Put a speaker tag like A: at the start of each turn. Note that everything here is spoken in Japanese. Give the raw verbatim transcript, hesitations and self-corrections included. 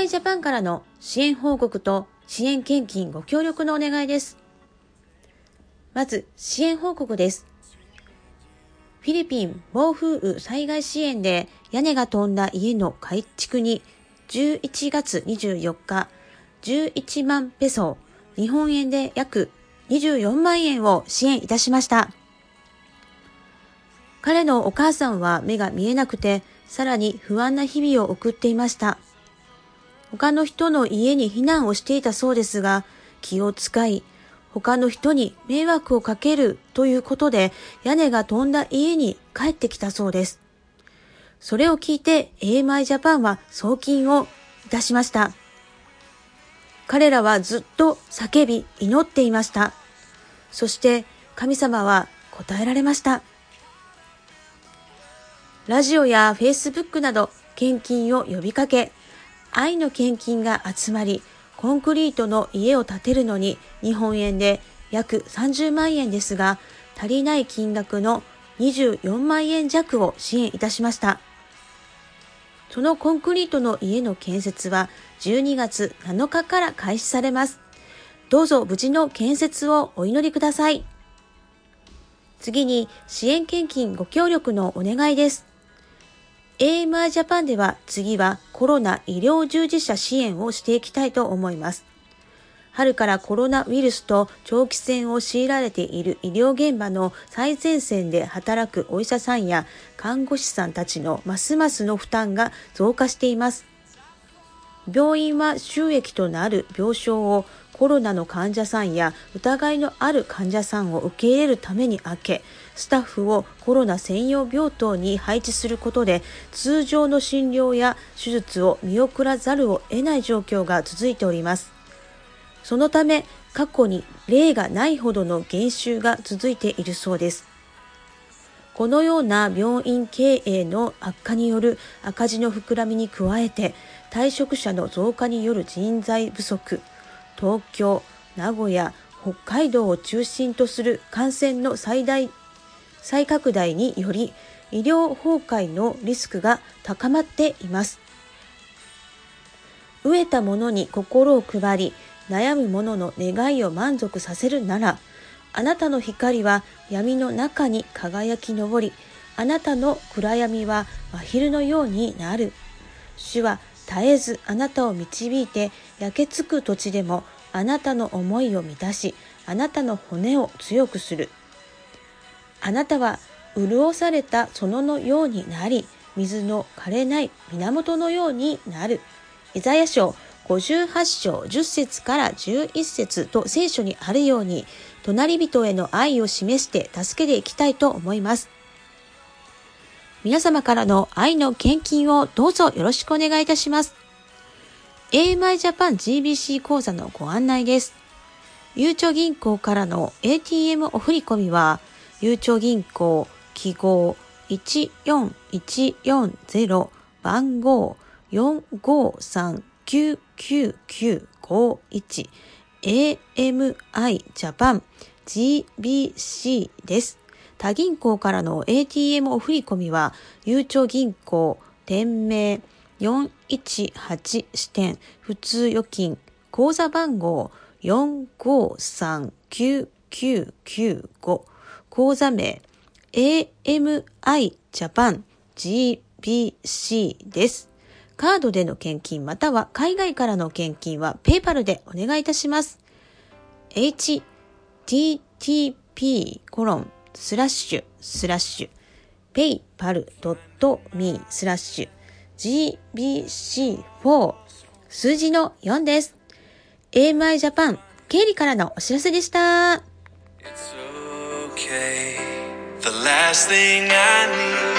A: エーエムアイ ジャパンからの支援報告と支援献金ご協力のお願いです。まず支援報告です。フィリピン暴風雨災害支援で屋根が飛んだ家の改築にじゅういちがつにじゅうよっかじゅういちまんペソ、日本円で約にじゅうよんまんえんを支援いたしました。彼のお母さんは目が見えなくて、さらに不安な日々を送っていました。他の人の家に避難をしていたそうですが、気を使い、他の人に迷惑をかけるということで、屋根が飛んだ家に帰ってきたそうです。それを聞いて エーエムアイ ジャパンは送金をいたしました。彼らはずっと叫び祈っていました。そして神様は答えられました。ラジオやフェイスブックなど献金を呼びかけ、愛の献金が集まり、コンクリートの家を建てるのに日本円で約さんじゅうまんえんですが、足りない金額のにじゅうよんまんえん弱を支援いたしました。そのコンクリートの家の建設はじゅうにがつなのかから開始されます。どうぞ無事の建設をお祈りください。次に支援献金ご協力のお願いです。エーエムアイ ジャパンでは次はコロナ医療従事者支援をしていきたいと思います。春からコロナウイルスと長期戦を強いられている医療現場の最前線で働くお医者さんや看護師さんたちのますますの負担が増加しています。病院は収益となる病床をコロナの患者さんや疑いのある患者さんを受け入れるために開け、スタッフをコロナ専用病棟に配置することで、通常の診療や手術を見送らざるを得ない状況が続いております。そのため、過去に例がないほどの減収が続いているそうです。このような病院経営の悪化による赤字の膨らみに加えて、退職者の増加による人材不足、東京、名古屋、北海道を中心とする感染の最大再拡大により医療崩壊のリスクが高まっています。飢えた者に心を配り、悩む者の願いを満足させるなら、あなたの光は闇の中に輝き昇り、あなたの暗闇は真昼のようになる。主は絶えずあなたを導いて、焼けつく土地でもあなたの思いを満たし、あなたの骨を強くする。あなたは潤された園のようになり、水の枯れない源のようになる。イザヤ書ごじゅうはちしょうじゅっせつからじゅういっせつと聖書にあるように、隣人への愛を示して助けていきたいと思います。皆様からの愛の献金をどうぞよろしくお願いいたします。エーエムアイ ジャパン ジービーシー 講座のご案内です。ゆうちょ銀行からの エーティーエム お振込は、ゆうちょ銀行記号いちよんいちよんゼロ番号よんごさんきゅうきゅうきゅうごいち エーエムアイ ジャパン ジービーシー です。他銀行からの エーティーエム お振込は、ゆうちょ銀行店名よんいちはち支店普通預金口座番号よんごさんきゅうきゅうきゅうご、口座名 エーエムアイ ジャパン ジービーシー です。カードでの献金または海外からの献金はペイパルでお願いいたします。エイチティーティーピーコロンスラッシュスラッシュペイパルドットミースラッシュ ジービーシーフォー 数字のよんです。エーエムアイ ジャパン経理からのお知らせでした。It's okay. The last thing I need